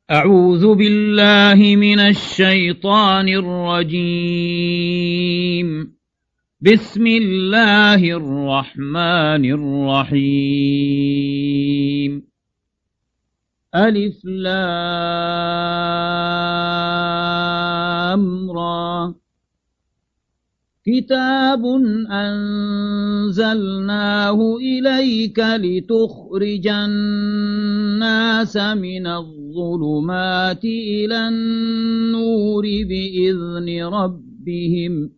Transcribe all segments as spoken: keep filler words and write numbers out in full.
أعوذ بالله من الشيطان الرجيم. بسم الله الرحمن الرحيم. ألف لام را. كتاب أنزلناه إليك لتخرج الناس من الظلمات إلى النور بإذن ربهم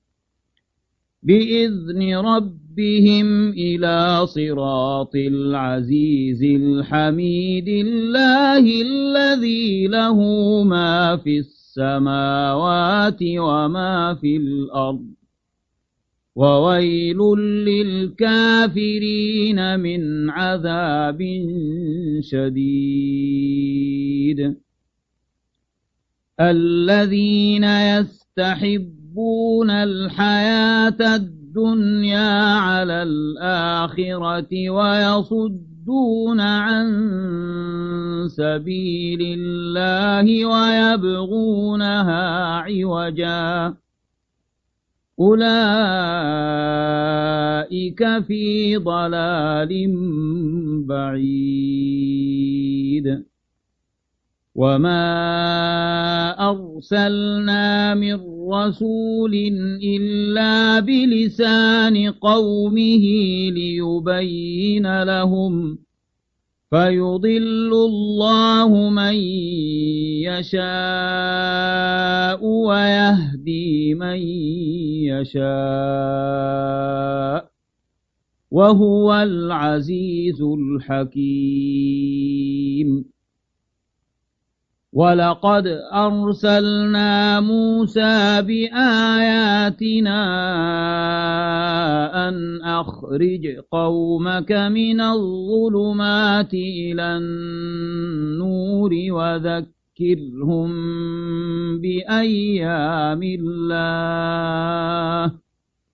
بإذن ربهم إلى صراط العزيز الحميد الله الذي له ما في السماوات وما في الأرض وويل للكافرين من عذاب شديد. الذين يستحبون الحياة الدنيا على الآخرة ويصدون عن سبيل الله ويبغونها عوجا أولئك في ضلال بعيد. وما أرسلنا من رسول إلا بلسان قومه ليبين لهم فيضل الله من يشاء ويهدي من يشاء وهو العزيز الحكيم. ولقد أرسلنا موسى بآياتنا أن أخرج قومك من الظلمات إلى النور وذكرهم بأيام الله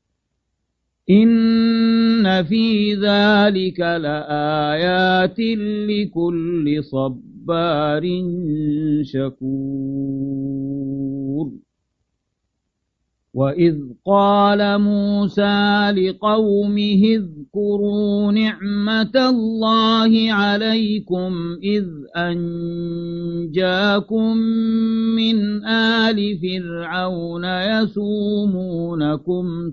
إن في ذلك لآيات لكل صبار شكور. وإذ قال موسى لقومه اذكروا نعمة الله عليكم إذ أنجاكم من آل فرعون يسومونكم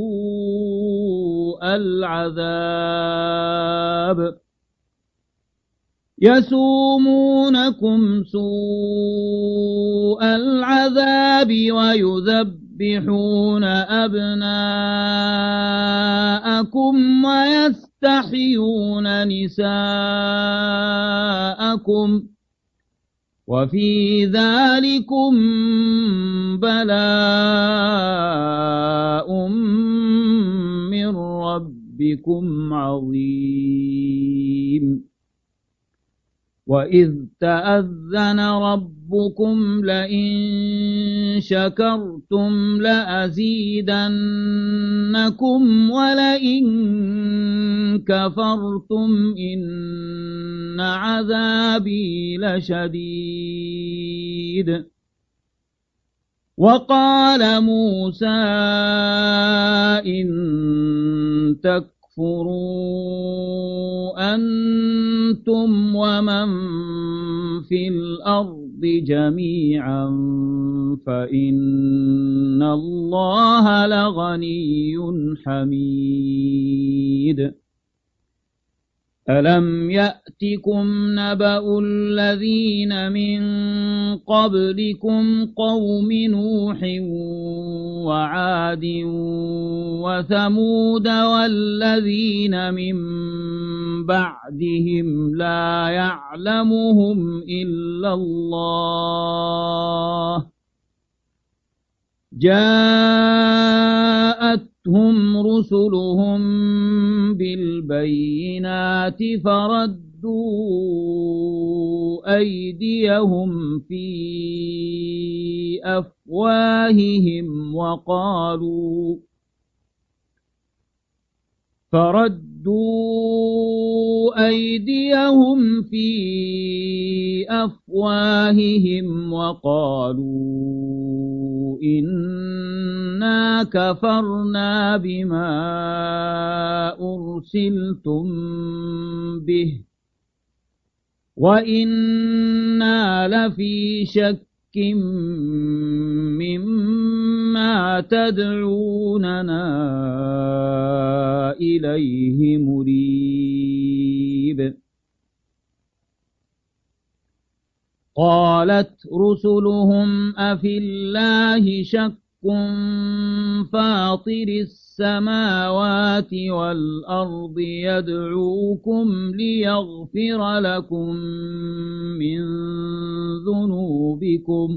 سوء العذاب يسومونكم سوء العذاب ويذبحون أبناءكم ويستحيون نساءكم وفي ذلكم بلاء من ربكم عظيم. وإذ تأذن ربكم لئن شكرتم لأزيدنكم ولئن كفرتم إن عذابي لشديد. وقال موسى إن تكفروا أنتم ومن في الأرض جميعا فإن الله لغني حميد. ألم يأتكم نبأ الذين من قبلكم قوم نوح وعاد وثمود والذين من بعدهم لا يعلمهم إلا الله جاءتهم رسلهم بالبينات فردوا أيديهم في أفواههم وقالوا فردوا أيديهم في بأفواههم وقالوا إنا كفرنا بما أرسلتم به وإنا لفي شك مما تدعوننا إليه مريب. قالت رسلهم أفي الله شك فاطر السماوات والأرض يدعوكم ليغفر لكم من ذنوبكم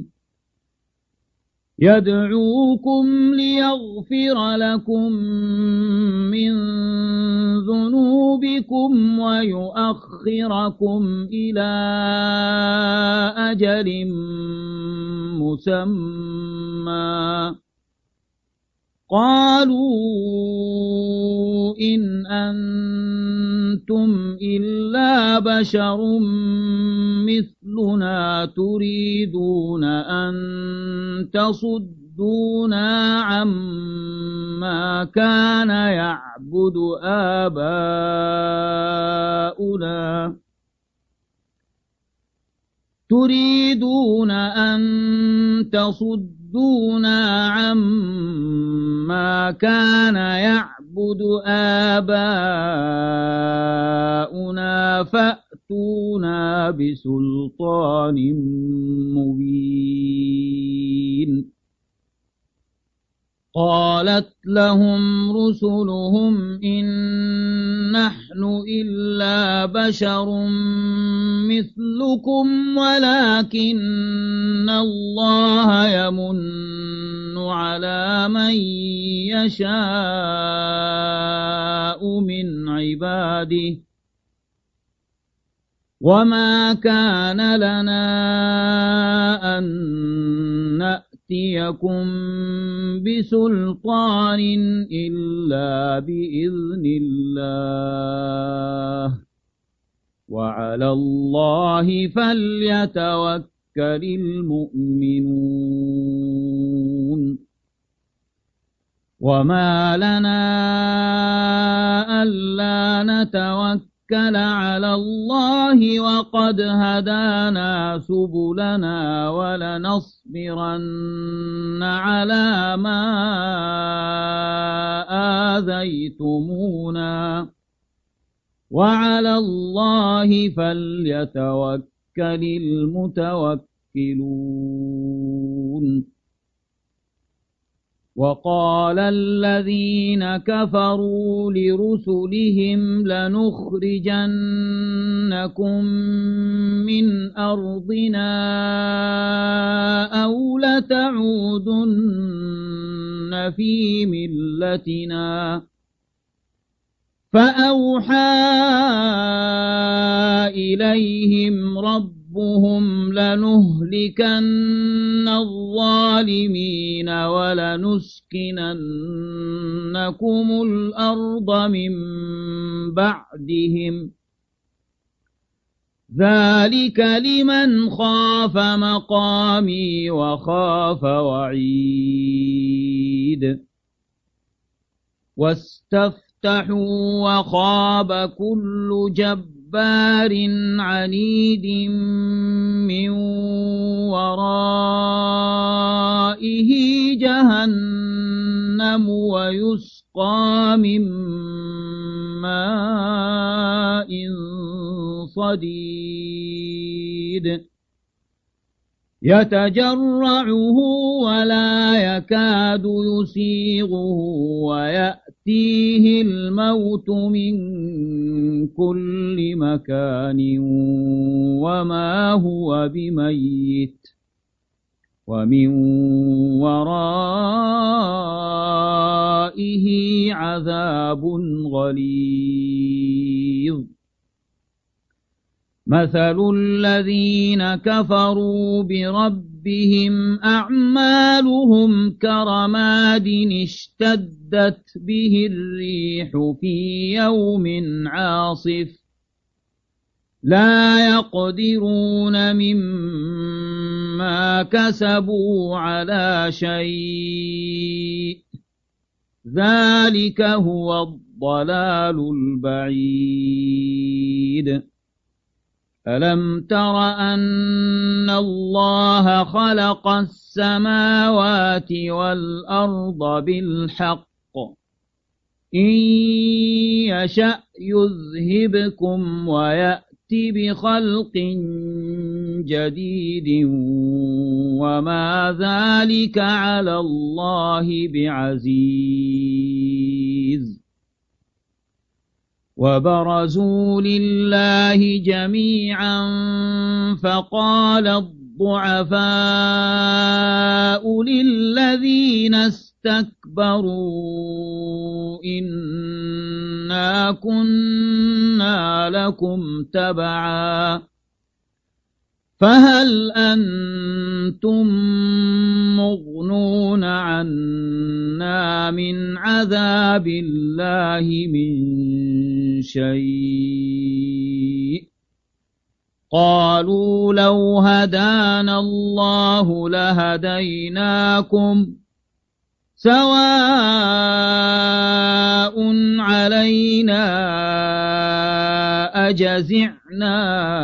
يدعوكم ليغفر لكم من ذنوبكم ويؤخركم إلى أجل مسمى. قالوا إن أنتم إلا بشر مثلنا تريدون أن تصدونا عما كان يعبد آباؤنا تريدون أن تصدونا عما كان يعبد آباؤنا فأتونا بسلطان مبين. قالت لهم رسلهم إن نحن إلا بشر مثلكم ولكن الله يمن على من يشاء من عباده وما كان لنا أن نأتيكم بسلطان إلا بإذن الله وعلى الله فليتوكل المؤمنون. وما لنا ألا نتوكل على الله وقد هدانا سبلنا ولنصبرن على ما آذيتمونا وعلى الله فليتوكل المتوكلون. وقال الذين كفروا لرسلهم لنخرجنكم من أرضنا أو لتعودن في ملتنا فأوحى إليهم ربهم لنهلكن الظالمين ولنسكننكم الأرض من بعدهم ذلك لمن خاف مقامي وخاف وعيد. واستفتحوا وخاب كل جبار عنيد من ورائه جهنم ويسقى من ماء صديد يتجرعه ولا يكاد يسيغه ويأتيه الموت من كل مكان وما هو بميت ومن ورائه عذاب غليظ. مثل الذين كفروا بربهم أعمالهم كرماد اشتدت به الريح في يوم عاصف لا يقدرون مما كسبوا على شيء ذلك هو الضلال البعيد ألم تر أن الله خلق السماوات والأرض بالحق إن يشأ يذهبكم ويأتي بخلق جديد وما ذلك على الله بعزيز وبرزوا لله جميعا فقال الضعفاء للذين استكبروا إنا كنا لكم تبعا فهل أنتم مغنون عنا من عذاب الله من شيء قالوا لو هدانا الله لهديناكم سواء علينا أجزعنا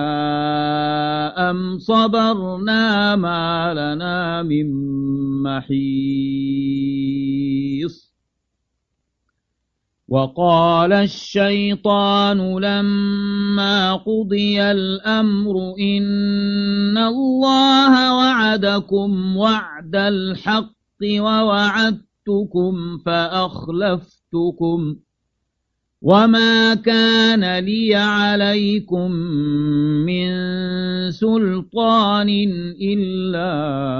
أم صبرنا ما لنا من محيص وقال الشيطان لما قضي الأمر إن الله وعدكم وعد الحق ووعدتكم فأخلفتكم وما كان لي عليكم من سلطان إلا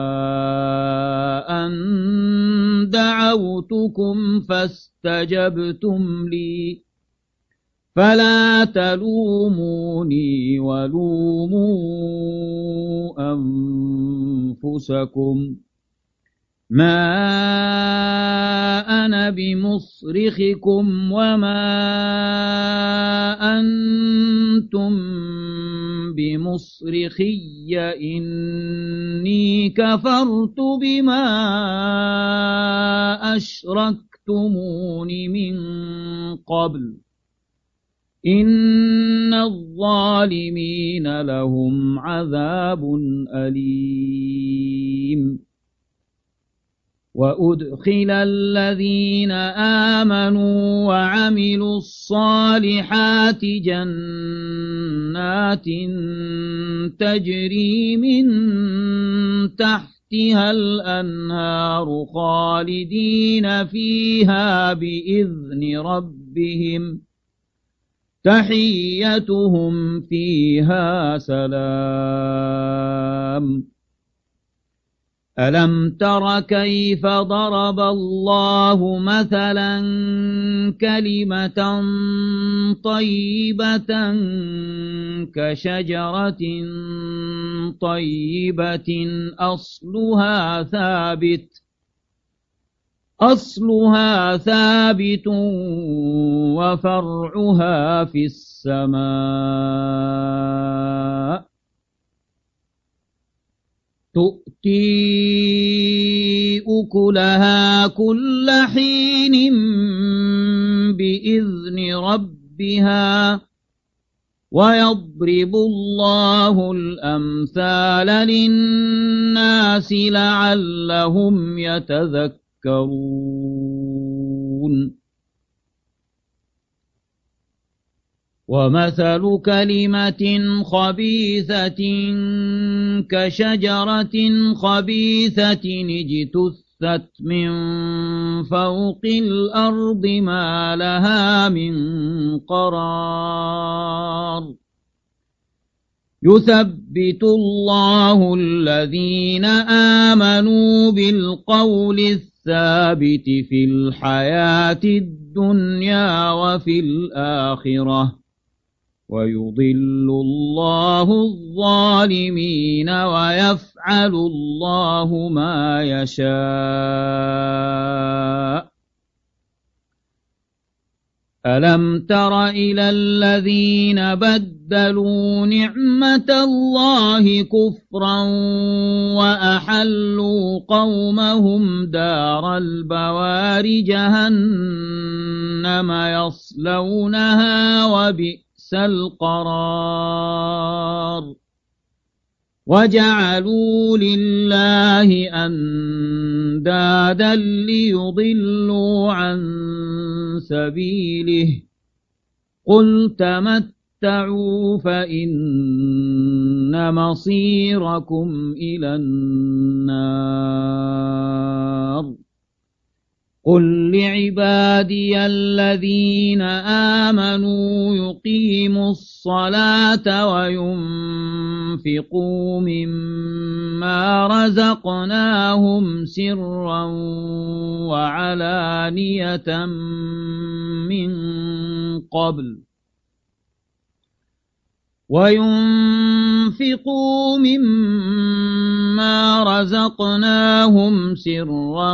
أن دعوتكم فاستجبتم لي فلا تلوموني ولوموا أنفسكم ما أنا بمصرخكم وما أنتم بمصرخي إني كفرت بما أشركتمون من قبل إن الظالمين لهم عذاب أليم وأدخل الذين آمنوا وعملوا الصالحات جنات تجري من تحتها الأنهار خالدين فيها بإذن ربهم تحيتهم فيها سلام ألم تر كيف ضرب الله مثلا كلمة طيبة كشجرة طيبة أصلها ثابت أصلها ثابت وفرعها في السماء تؤتي أكلها كل حين بإذن ربها ويضرب الله الأمثال للناس لعلهم يتذكرون ومثل كلمة خبيثة كشجرة خبيثة اجتثت من فوق الأرض ما لها من قرار يثبت الله الذين آمنوا بالقول الثابت في الحياة الدنيا وفي الآخرة ويضل الله الظالمين ويفعل الله ما يشاء ألم تر إلى الذين بدلوا نعمة الله كفرا وأحلوا قومهم دار البوار جهنم يصلونها وبئس القرار وجعلوا لله أندادا ليضلوا عن سبيله قل تمتعوا فإن مصيركم إلى النار قل لعبادي الذين آمنوا يقيموا الصلاة وينفقوا مما رزقناهم سرا وعلانية من قبل وينفقوا مما رزقناهم سرا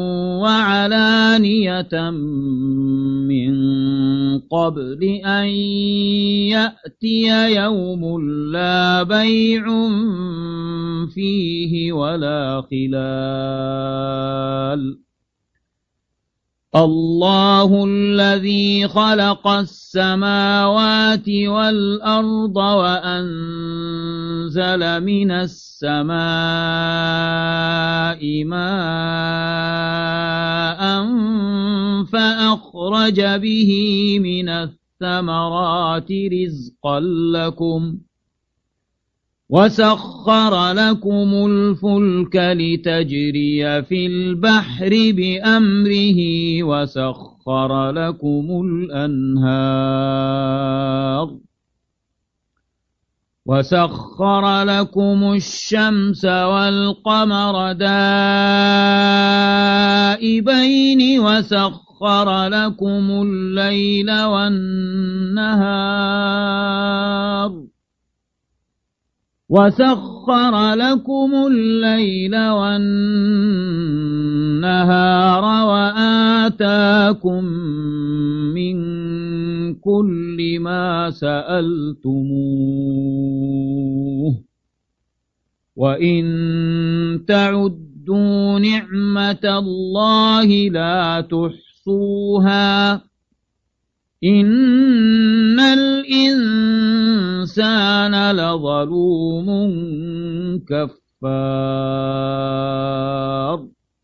وعلانية من قبل أن يأتي يوم لا بيع فيه ولا خلال الله الذي خلق السماوات والأرض وأنزل من السماء ماء فأخرج به من الثمرات رزقا لكم وسخر لكم الفلك لتجري في البحر بأمره وسخر لكم الأنهار وسخر لكم الشمس والقمر دائبين وسخر لكم الليل والنهار وسخر لكم الليل والنهار وآتاكم من كل ما سألتموه وإن تعدوا نعمة الله لا تحصوها إن الإنسان لظلوم كفار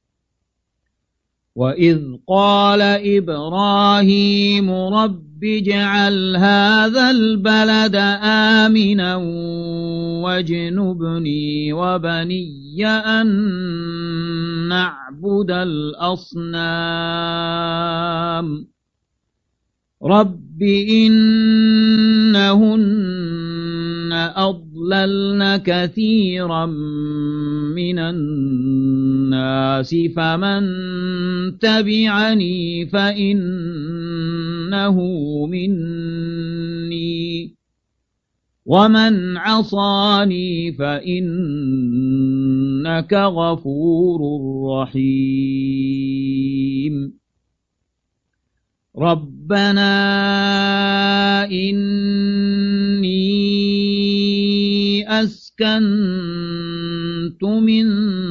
وإذ قال إبراهيم رب اجعل هذا البلد آمنا واجنبني وبني أن نعبد الأصنام رب إنهن أضللن كثيرا من الناس فمن تبعني فإنه مني ومن عصاني فإنك غفور رحيم ربنا إني أسكنت من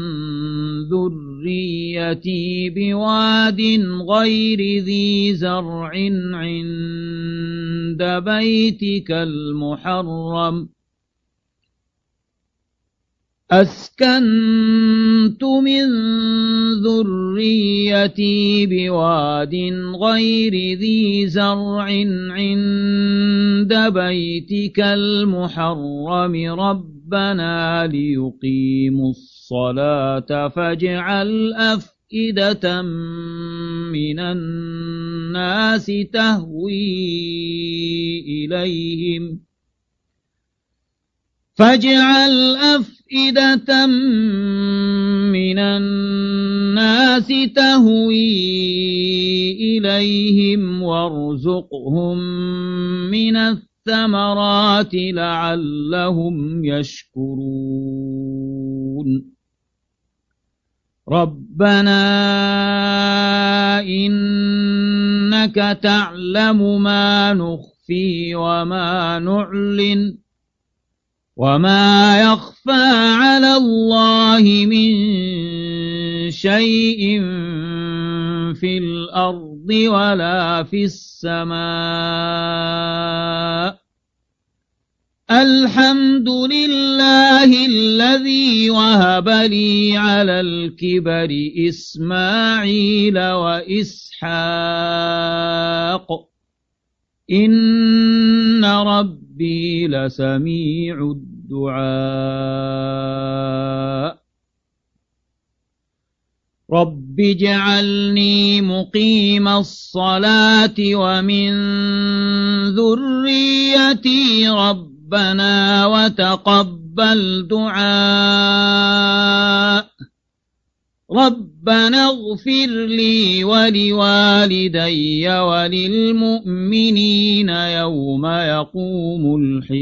ذريتي بواد غير ذي زرع عند بيتك المحرم أسكنت من ذريتي بواد غير ذي زرع عند بيتك المحرم ربنا ليقيموا الصلاة فاجعل أفئدة من الناس تهوي إليهم فاجعل أفئدة من الناس تهوي إليهم وارزقهم من الثمرات لعلهم يشكرون ربنا إنك تعلم ما نخفي وما نعلن وما يخفى على الله من شيء في الأرض ولا في السماء الحمد لله الذي وهب لي على الكبر إسماعيل وإسحاق إن ربي لسميع الدعاء رب اجعلني مقيم الصلاة ومن ذريتي ربنا وتقبل دعاء ربنا اغفر لي ولوالدي وللمؤمنين يوم يقوم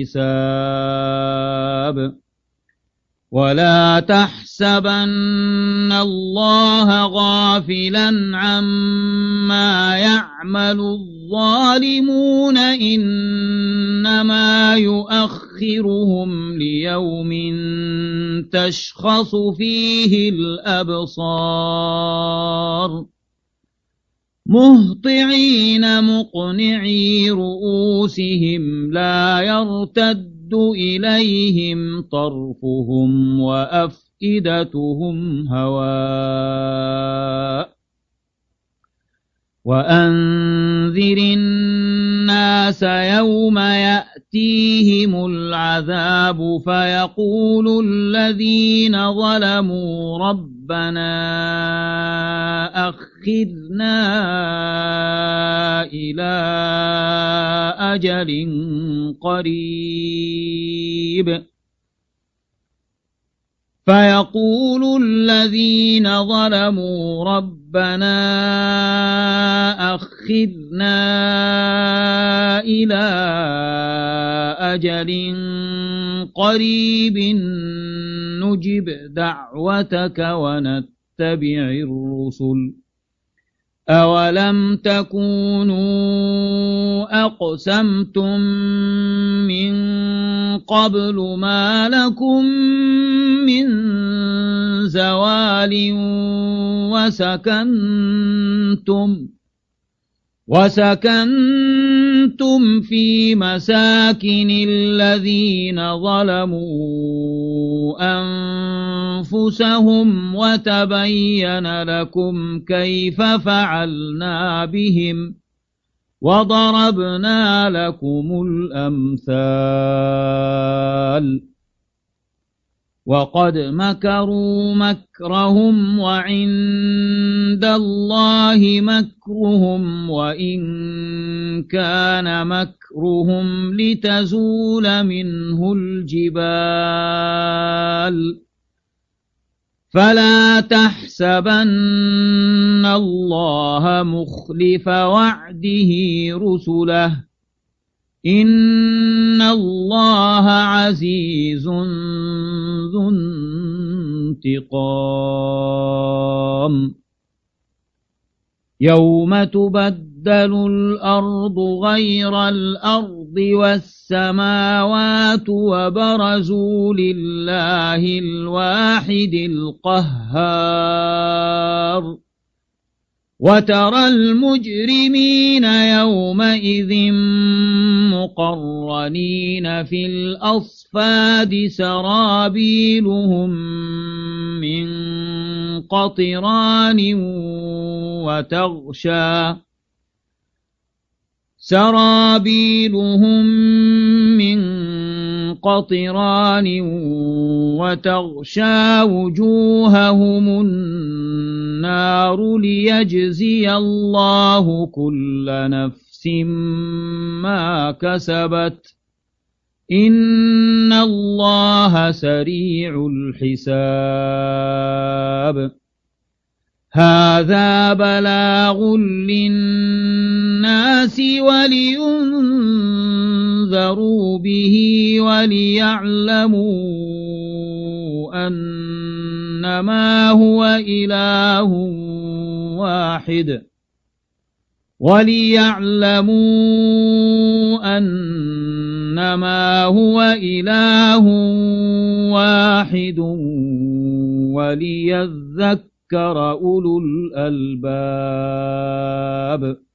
الحساب ولا تحسبن الله غافلا عما يعمل الظالمون إنما يؤخرهم ليوم تشخص فيه الأبصار مهطعين مقنعي رؤوسهم لا يرتد إليهم طرفهم وأفئدتهم هواء وأنذر الناس يوم يأتيهم العذاب فيقول الذين ظلموا ربنا أخذنا إلى أجل قريب فيقول الذين ظلموا ربنا أخذنا إلى أجل قريب نجب دعوتك ونتبع الرسل أولم تكونوا أقسمتم من قبل ما لكم من زوال وسكنتم وسكنتم في مساكن الذين ظلموا أنفسهم وتبين لكم كيف فعلنا بهم وضربنا لكم الأمثال وقد مكروا مكرهم وعند الله مكرهم وإن كان مكرهم لتزول منه الجبال فلا تحسبن الله مخلف وعده رسله إن الله عزيز ذو انتقام يوم تبدل الأرض غير الأرض والسماوات وبرزوا لله الواحد القهار وترى المجرمين يومئذ مقرنين في الأصفاد سرابيلهم من قطران وتغشى سرابيلهم من قطران وتغشى وجوههم النار ليجزي الله كل نفس ما كسبت إن الله سريع الحساب هذا بلاغ للناس ولينذروا به وليعلموا أنما هو إله واحد وليعلموا أنما هو إله واحد وليذكر أولو الألباب.